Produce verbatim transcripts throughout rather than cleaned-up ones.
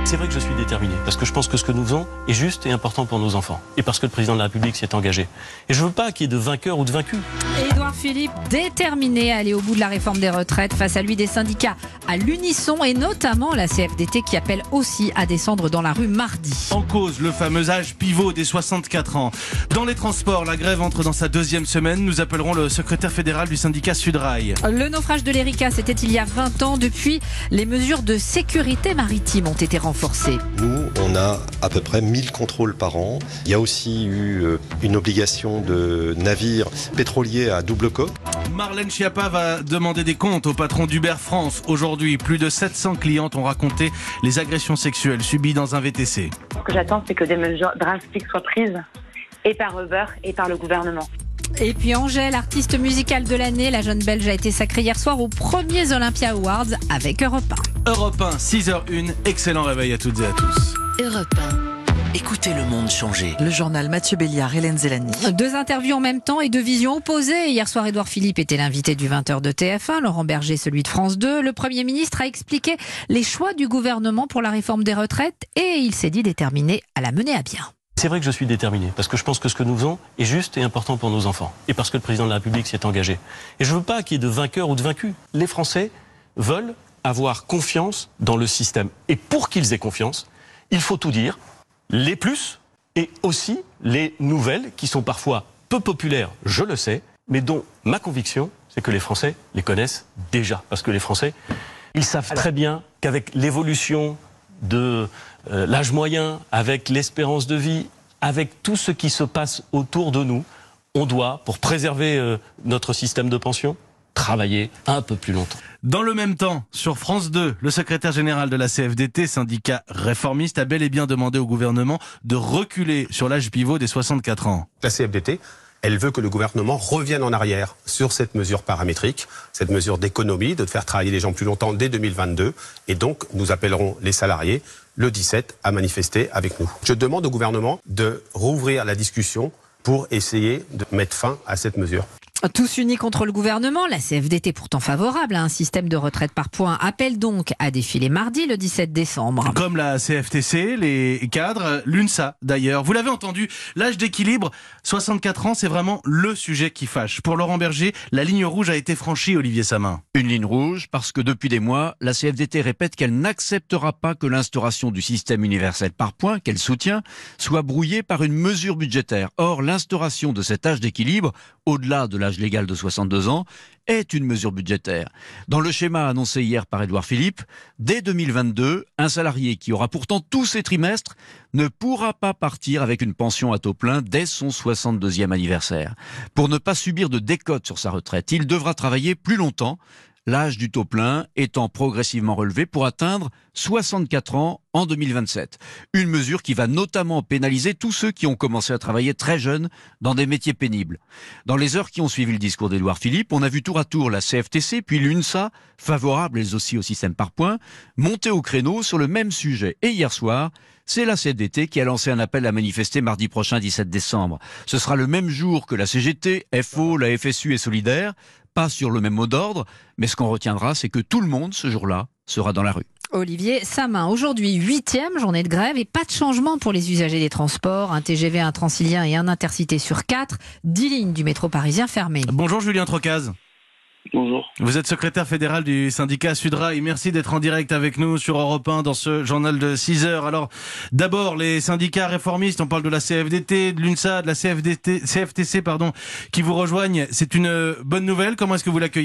C'est vrai que je suis déterminé, parce que je pense que ce que nous faisons est juste et important pour nos enfants. Et parce que le président de la République s'y est engagé. Et je ne veux pas qu'il y ait de vainqueurs ou de vaincus. Édouard Philippe, déterminé à aller au bout de la réforme des retraites, face à lui des syndicats à l'unisson, et notamment la C F D T qui appelle aussi à descendre dans la rue mardi. En cause, le fameux âge pivot des soixante-quatre ans. Dans les transports, la grève entre dans sa deuxième semaine. Nous appellerons le secrétaire fédéral du syndicat Sudrail. Le naufrage de l'Erika, c'était il y a vingt ans. Depuis, les mesures de sécurité maritime ont été renforcées. Nous, on a à peu près mille contrôles par an. Il y a aussi eu une obligation de navires pétroliers à double coque. Marlène Schiappa va demander des comptes au patron d'Uber France. Aujourd'hui, plus de sept cents clientes ont raconté les agressions sexuelles subies dans un V T C. Ce que j'attends, c'est que des mesures drastiques soient prises, et par Uber et par le gouvernement. Et puis Angèle, artiste musicale de l'année, la jeune Belge a été sacrée hier soir aux premiers Olympia Awards avec Europe un. Europe un, six heures une, excellent réveil à toutes et à tous. Europe un. Écoutez le monde changer. Le journal Mathieu Béliard, Hélène Zélani. Deux interviews en même temps et deux visions opposées. Hier soir, Édouard Philippe était l'invité du vingt heures de T F un, Laurent Berger celui de France deux. Le Premier ministre a expliqué les choix du gouvernement pour la réforme des retraites et il s'est dit déterminé à la mener à bien. C'est vrai que je suis déterminé, parce que je pense que ce que nous faisons est juste et important pour nos enfants. Et parce que le président de la République s'y est engagé. Et je ne veux pas qu'il y ait de vainqueurs ou de vaincus. Les Français veulent avoir confiance dans le système. Et pour qu'ils aient confiance, il faut tout dire, les plus et aussi les nouvelles qui sont parfois peu populaires, je le sais, mais dont ma conviction, c'est que les Français les connaissent déjà. Parce que les Français, ils savent très bien qu'avec l'évolution de euh, l'âge moyen, avec l'espérance de vie, avec tout ce qui se passe autour de nous, on doit, pour préserver euh, notre système de pension, travailler un peu plus longtemps. Dans le même temps, sur France deux, le secrétaire général de la C F D T, syndicat réformiste, a bel et bien demandé au gouvernement de reculer sur l'âge pivot des soixante-quatre ans. La C F D T, elle veut que le gouvernement revienne en arrière sur cette mesure paramétrique, cette mesure d'économie, de faire travailler les gens plus longtemps dès deux mille vingt-deux. Et donc, nous appellerons les salariés le dix-sept à manifester avec nous. Je demande au gouvernement de rouvrir la discussion pour essayer de mettre fin à cette mesure. Tous unis contre le gouvernement, la C F D T pourtant favorable à un système de retraite par points appelle donc à défiler mardi le dix-sept décembre. Comme la C F T C, les cadres, l'UNSA d'ailleurs. Vous l'avez entendu, l'âge d'équilibre, soixante-quatre ans, c'est vraiment le sujet qui fâche. Pour Laurent Berger, la ligne rouge a été franchie, Olivier Samin. Une ligne rouge parce que depuis des mois, la C F D T répète qu'elle n'acceptera pas que l'instauration du système universel par points, qu'elle soutient, soit brouillée par une mesure budgétaire. Or, l'instauration de cet âge d'équilibre, au-delà de l'âge légal de soixante-deux ans, est une mesure budgétaire. Dans le schéma annoncé hier par Édouard Philippe, dès deux mille vingt-deux, un salarié qui aura pourtant tous ses trimestres ne pourra pas partir avec une pension à taux plein dès son soixante-deuxième anniversaire. Pour ne pas subir de décote sur sa retraite, il devra travailler plus longtemps, l'âge du taux plein étant progressivement relevé pour atteindre soixante-quatre ans en deux mille vingt-sept. Une mesure qui va notamment pénaliser tous ceux qui ont commencé à travailler très jeunes dans des métiers pénibles. Dans les heures qui ont suivi le discours d'Édouard Philippe, on a vu tour à tour la C F T C puis l'UNSA, favorables elles aussi au système par points, monter au créneau sur le même sujet. Et hier soir, c'est la C F D T qui a lancé un appel à manifester mardi prochain, dix-sept décembre. Ce sera le même jour que la C G T, F O, la F S U et Solidaire. Pas sur le même mot d'ordre, mais ce qu'on retiendra, c'est que tout le monde, ce jour-là, sera dans la rue. Olivier Samin, aujourd'hui huitième journée de grève et pas de changement pour les usagers des transports. Un T G V, un Transilien et un Intercité sur quatre, dix lignes du métro parisien fermées. Bonjour Julien Trocaz. Bonjour. Vous êtes secrétaire fédéral du syndicat Sudrail. Merci d'être en direct avec nous sur Europe un dans ce journal de six heures. Alors, d'abord, les syndicats réformistes, on parle de la C F D T, de l'UNSA, de la C F D T, C F T C, pardon, qui vous rejoignent. C'est une bonne nouvelle. Comment est-ce que vous l'accueillez ?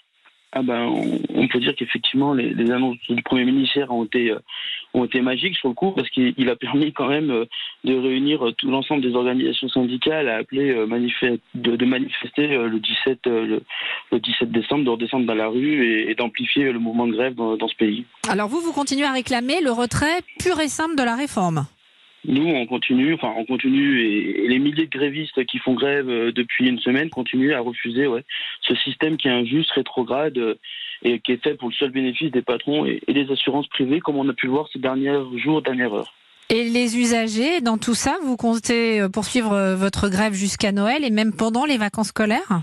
Ah ben, on, on peut dire qu'effectivement, les, les annonces du Premier ministre ont été, euh, ont été magiques sur le coup, parce qu'il a permis quand même euh, de réunir euh, tout l'ensemble des organisations syndicales à appeler euh, manifester, de, de manifester euh, le, dix-sept, euh, le, le dix-sept décembre, de redescendre dans la rue et, et d'amplifier le mouvement de grève dans, dans ce pays. Alors vous, vous continuez à réclamer le retrait pur et simple de la réforme ? Nous, on continue, enfin, on continue, et, et les milliers de grévistes qui font grève euh, depuis une semaine continuent à refuser ouais, ce système qui est injuste, rétrograde, euh, et qui est fait pour le seul bénéfice des patrons et, et des assurances privées, comme on a pu le voir ces derniers jours, dernières heures. Et les usagers, dans tout ça, vous comptez poursuivre votre grève jusqu'à Noël et même pendant les vacances scolaires ?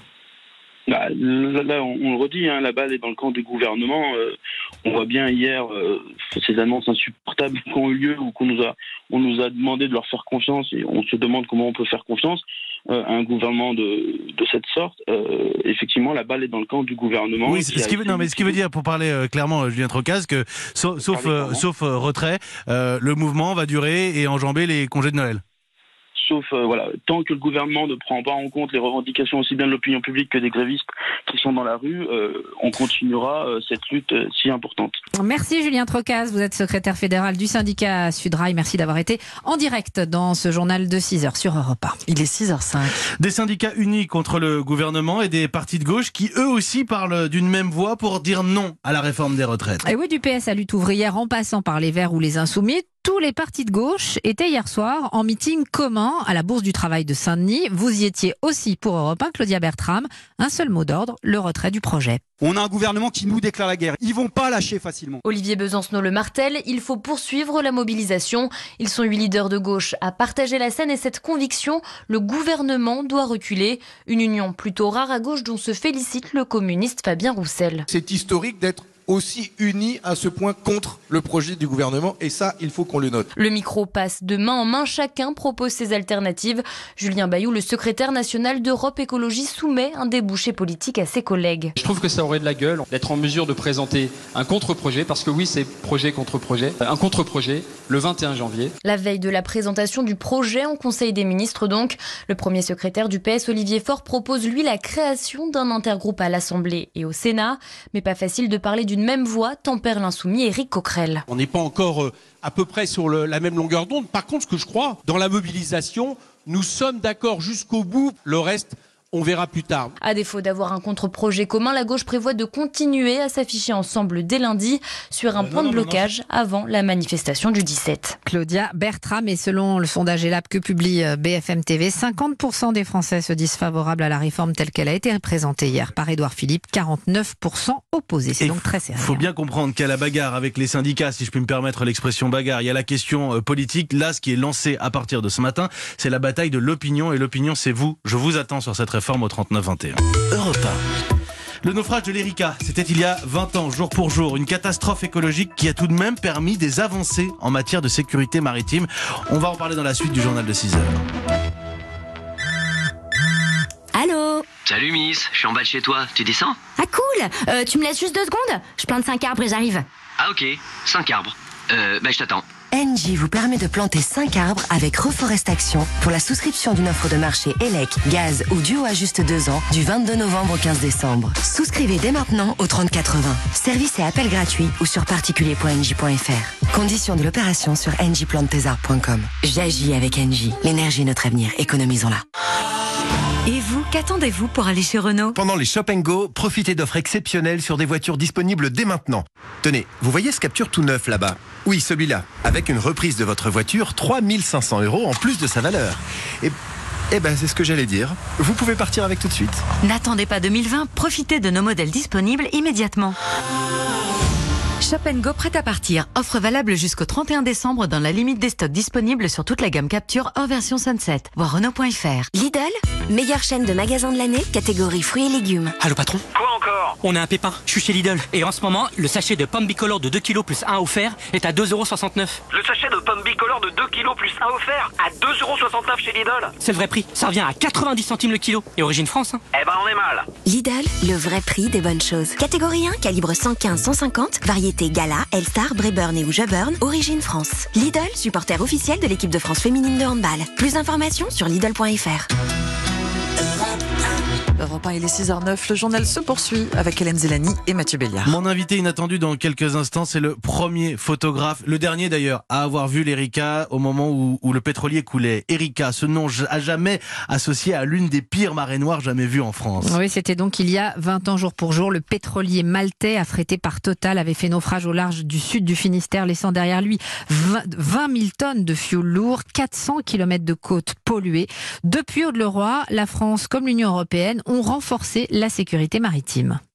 Bah, là, là, on, on le redit, hein, la balle est dans le camp du gouvernement. Euh, on voit bien hier euh, ces annonces insupportables qui ont eu lieu ou qu'on nous a, on nous a demandé de leur faire confiance et on se demande comment on peut faire confiance euh, à un gouvernement de, de cette sorte. Euh, effectivement, la balle est dans le camp du gouvernement. Oui, ce qui veut, non, mais ce qui veut dire, pour parler euh, clairement, Julien Trocaz, que sauf, sauf, euh, sauf euh, retrait, euh, le mouvement va durer et enjamber les congés de Noël. Sauf, euh, voilà, tant que le gouvernement ne prend pas en compte les revendications aussi bien de l'opinion publique que des grévistes qui sont dans la rue, euh, on continuera euh, cette lutte euh, si importante. Merci Julien Trocaz, vous êtes secrétaire fédéral du syndicat Sudrail. Merci d'avoir été en direct dans ce journal de six heures sur Europe un. Il est six heures cinq. Des syndicats unis contre le gouvernement et des partis de gauche qui eux aussi parlent d'une même voix pour dire non à la réforme des retraites. Et oui, du P S à lutte ouvrière en passant par les Verts ou les Insoumis, tous les partis de gauche étaient hier soir en meeting commun à la Bourse du Travail de Saint-Denis. Vous y étiez aussi pour Europe un, Claudia Bertram. Un seul mot d'ordre, le retrait du projet. On a un gouvernement qui nous déclare la guerre. Ils vont pas lâcher facilement. Olivier Besancenot le martèle, il faut poursuivre la mobilisation. Ils sont huit leaders de gauche à partager la scène et cette conviction, le gouvernement doit reculer. Une union plutôt rare à gauche dont se félicite le communiste Fabien Roussel. C'est historique d'être aussi unis à ce point contre le projet du gouvernement et ça, il faut qu'on le note. Le micro passe de main en main, chacun propose ses alternatives. Julien Bayou, le secrétaire national d'Europe Écologie, soumet un débouché politique à ses collègues. Je trouve que ça aurait de la gueule d'être en mesure de présenter un contre-projet, parce que oui, c'est projet contre projet, un contre-projet le vingt et un janvier. La veille de la présentation du projet en Conseil des ministres donc, le premier secrétaire du P S, Olivier Faure, propose lui la création d'un intergroupe à l'Assemblée et au Sénat, mais pas facile de parler d'une même voix, tempère l'insoumis Éric Coquerel. On n'est pas encore euh, à peu près sur le, la même longueur d'onde. Par contre, ce que je crois, dans la mobilisation, nous sommes d'accord jusqu'au bout. Le reste, on verra plus tard. À défaut d'avoir un contre-projet commun, la gauche prévoit de continuer à s'afficher ensemble dès lundi sur un euh, point non, de blocage non, non. avant la manifestation du dix-sept. Claudia Bertram, et selon le sondage Elab que publie B F M T V, cinquante pour cent des Français se disent favorables à la réforme telle qu'elle a été présentée hier par Édouard Philippe, quarante-neuf pour cent opposés. C'est et donc très sérieux. Il faut bien comprendre qu'à la bagarre avec les syndicats, si je puis me permettre l'expression bagarre, il y a la question euh, politique. Là, ce qui est lancé à partir de ce matin, c'est la bataille de l'opinion, et l'opinion, c'est vous. Je vous attends sur cette réforme au trente-neuf vingt et un. Europe un. Le naufrage de l'Erika, c'était il y a vingt ans, jour pour jour. Une catastrophe écologique qui a tout de même permis des avancées en matière de sécurité maritime. On va en parler dans la suite du journal de six heures. Allô ? Salut Miss, je suis en bas de chez toi, tu descends ? Ah cool, euh, tu me laisses juste deux secondes ? Je plante cinq arbres et j'arrive. Ah ok, cinq arbres. Euh, bah je t'attends. Engie vous permet de planter cinq arbres avec Reforestation pour la souscription d'une offre de marché élec, gaz ou duo à juste deux ans du vingt-deux novembre au quinze décembre. Souscrivez dès maintenant au trente quatre-vingts. Service et appel gratuit ou sur particulier point engie point f r. Conditions de l'opération sur engie plante tes arbres point com. J'agis avec Engie. L'énergie est notre avenir. Économisons-la. Et vous, qu'attendez-vous pour aller chez Renault ? Pendant les Shop and Go, profitez d'offres exceptionnelles sur des voitures disponibles dès maintenant. Tenez, vous voyez ce Capture tout neuf là-bas ? Oui, celui-là. Avec une reprise de votre voiture, trois mille cinq cents euros en plus de sa valeur. Et... Eh ben, c'est ce que j'allais dire. Vous pouvez partir avec tout de suite. N'attendez pas deux mille vingt, profitez de nos modèles disponibles immédiatement. Shop and Go prêt à partir. Offre valable jusqu'au trente et un décembre dans la limite des stocks disponibles sur toute la gamme Capture hors version Sunset. Voir Renault point f r. Lidl, meilleure chaîne de magasins de l'année, catégorie fruits et légumes. Allô patron ? Quoi encore ? On a un pépin, je suis chez Lidl. Et en ce moment, le sachet de pommes bicolores de deux kilos plus un offert est à deux euros soixante-neuf. Le sachet de pommes bicolores de deux kilos plus un offert à deux euros soixante-neuf chez Lidl ? C'est le vrai prix, ça revient à quatre-vingt-dix centimes le kilo. Et origine France, hein. Eh ben on est mal. Lidl, le vrai prix des bonnes choses. Catégorie un, calibre cent quinze à cent cinquante, variété Gala, Elstar, Braeburn et ou Jeburn, origine France. Lidl, supporter officiel de l'équipe de France féminine de handball. Plus d'informations sur lidl point f r. Europe un, il est six heures neuf, le journal se poursuit avec Hélène Zélani et Mathieu Béliard. Mon invité inattendu dans quelques instants, c'est le premier photographe, le dernier d'ailleurs, à avoir vu l'Erika au moment où, où le pétrolier coulait. Erika, ce nom à jamais associé à l'une des pires marées noires jamais vues en France. Oui, c'était donc il y a vingt ans jour pour jour. Le pétrolier maltais, affrété par Total, avait fait naufrage au large du sud du Finistère, laissant derrière lui vingt mille tonnes de fioul lourd, quatre cents kilomètres de côtes polluées. Depuis Aude-le-Roi, la France comme l'Union européenne ont renforcé la sécurité maritime.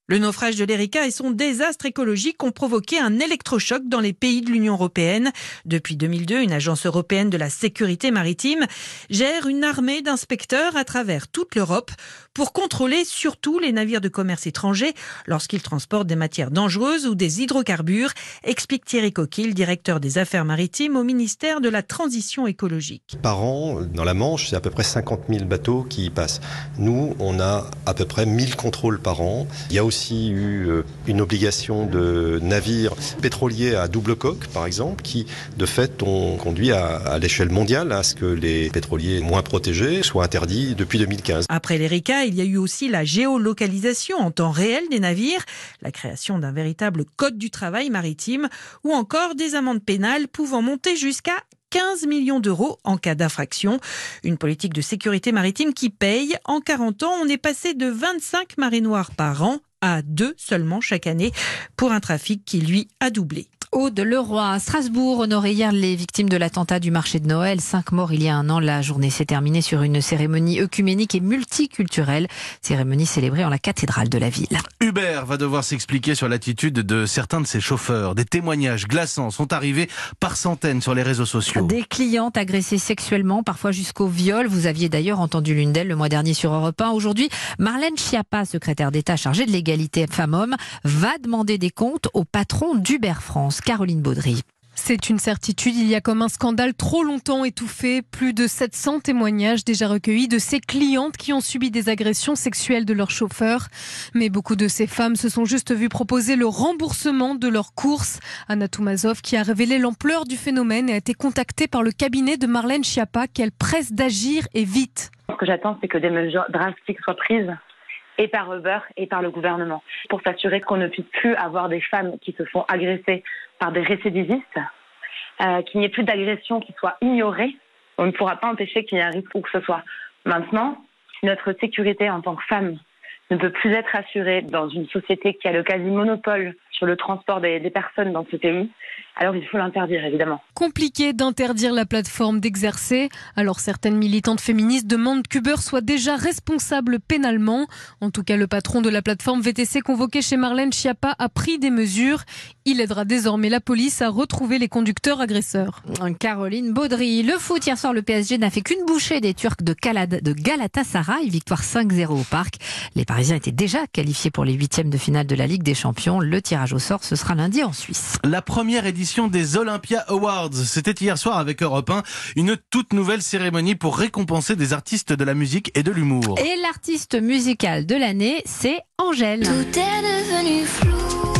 Le naufrage de l'Erika et son désastre écologique ont provoqué un électrochoc dans les pays de l'Union européenne. Depuis deux mille deux, une agence européenne de la sécurité maritime gère une armée d'inspecteurs à travers toute l'Europe pour contrôler surtout les navires de commerce étrangers lorsqu'ils transportent des matières dangereuses ou des hydrocarbures, explique Thierry Coquille, directeur des affaires maritimes au ministère de la Transition écologique. Par an, dans la Manche, c'est à peu près cinquante mille bateaux qui y passent. Nous, on a à peu près mille contrôles par an. Il y a aussi aussi eu une obligation de navires pétroliers à double coque, par exemple, qui, de fait, ont conduit à, à l'échelle mondiale à ce que les pétroliers moins protégés soient interdits depuis deux mille quinze. Après l'Erika, il y a eu aussi la géolocalisation en temps réel des navires, la création d'un véritable code du travail maritime ou encore des amendes pénales pouvant monter jusqu'à quinze millions d'euros en cas d'infraction. Une politique de sécurité maritime qui paye. En quarante ans, on est passé de vingt-cinq marées noires par an à deux seulement chaque année pour un trafic qui, lui, a doublé. Aude Leroy, à Strasbourg, honorait hier les victimes de l'attentat du marché de Noël. Cinq morts il y a un an. La journée s'est terminée sur une cérémonie œcuménique et multiculturelle. Cérémonie célébrée en la cathédrale de la ville. Uber va devoir s'expliquer sur l'attitude de certains de ses chauffeurs. Des témoignages glaçants sont arrivés par centaines sur les réseaux sociaux. Des clientes agressées sexuellement, parfois jusqu'au viol. Vous aviez d'ailleurs entendu l'une d'elles le mois dernier sur Europe un. Aujourd'hui, Marlène Schiappa, secrétaire d'État chargée de l'égalité femmes-hommes, va demander des comptes au patron d'Uber France. Caroline Baudry. C'est une certitude, il y a comme un scandale trop longtemps étouffé, plus de sept cents témoignages déjà recueillis de ces clientes qui ont subi des agressions sexuelles de leurs chauffeurs. Mais beaucoup de ces femmes se sont juste vues proposer le remboursement de leurs courses. Anna Toumazov, qui a révélé l'ampleur du phénomène, a été contactée par le cabinet de Marlène Schiappa qu'elle presse d'agir et vite. Ce que j'attends, c'est que des mesures drastiques soient prises et par Uber et par le gouvernement, pour s'assurer qu'on ne puisse plus avoir des femmes qui se font agresser par des récidivistes, euh, qu'il n'y ait plus d'agressions qui soient ignorées. On ne pourra pas empêcher qu'il y ait un risque où que ce soit. Maintenant, notre sécurité en tant que femme ne peut plus être assurée dans une société qui a le quasi-monopole sur le transport des, des personnes dans ce pays. Alors il faut l'interdire, évidemment. Compliqué d'interdire la plateforme d'exercer. Alors certaines militantes féministes demandent qu'Uber soit déjà responsable pénalement. En tout cas, le patron de la plateforme V T C convoqué chez Marlène Schiappa a pris des mesures. Il aidera désormais la police à retrouver les conducteurs agresseurs. Caroline Baudry. Le foot, hier soir, le P S G n'a fait qu'une bouchée des Turcs de, Calad- de Galatasaray. Victoire cinq zéro au Parc. Les Parisiens étaient déjà qualifiés pour les huitièmes de finale de la Ligue des Champions. Le tirage au sort, ce sera lundi en Suisse. La première édition des Olympia Awards, c'était hier soir avec Europe un, une toute nouvelle cérémonie pour récompenser des artistes de la musique et de l'humour. Et l'artiste musical de l'année, c'est Angèle. Tout est devenu flou.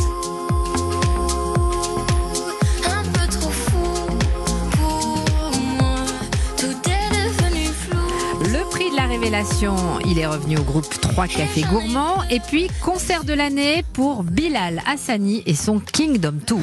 La révélation, il est revenu au groupe trois Cafés Gourmands. Et puis, concert de l'année pour Bilal Hassani et son Kingdom Tour.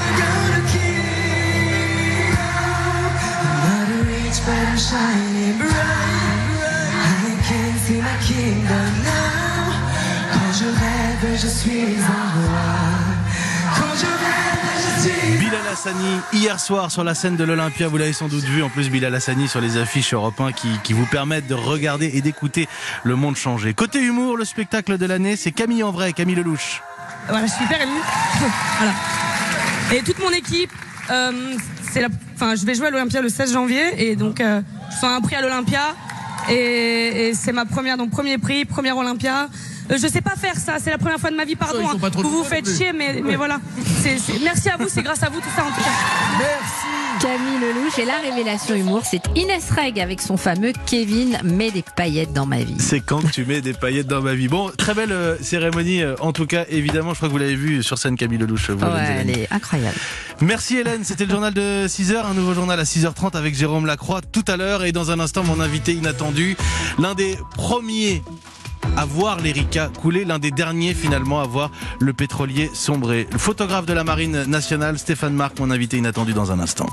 Bilal Hassani, hier soir sur la scène de l'Olympia, vous l'avez sans doute vu, en plus Bilal Hassani sur les affiches Europe un qui, qui vous permettent de regarder et d'écouter le monde changer. Côté humour, le spectacle de l'année, c'est Camille en vrai, Camille Lelouch. Voilà, je suis hyper émue. Voilà. Et toute mon équipe, euh, c'est la, enfin, je vais jouer à l'Olympia le seize janvier et donc euh, je sens un prix à l'Olympia et, et c'est ma première, donc premier prix, première Olympia. Euh, je sais pas faire ça, c'est la première fois de ma vie, pardon. Hein. Vous vous faites chier, mais, mais voilà. C'est, c'est... Merci à vous, c'est grâce à vous tout ça en tout cas. Merci. Camille Lelouch. Et la révélation humour, c'est Inès Reg avec son fameux Kevin met des paillettes dans ma vie. C'est quand que tu mets des paillettes dans ma vie. Bon, très belle euh, cérémonie, euh, en tout cas, évidemment, je crois que vous l'avez vu sur scène, Camille Lelouch. Vous, ouais, elle est incroyable. Merci Hélène, c'était le journal de six heures, un nouveau journal à six heures trente avec Jérôme Lacroix tout à l'heure. Et dans un instant, mon invité inattendu, l'un des premiers à voir l'Erika couler, l'un des derniers finalement à voir le pétrolier sombrer. Le photographe de la Marine nationale, Stéphane Marc, mon invité inattendu dans un instant.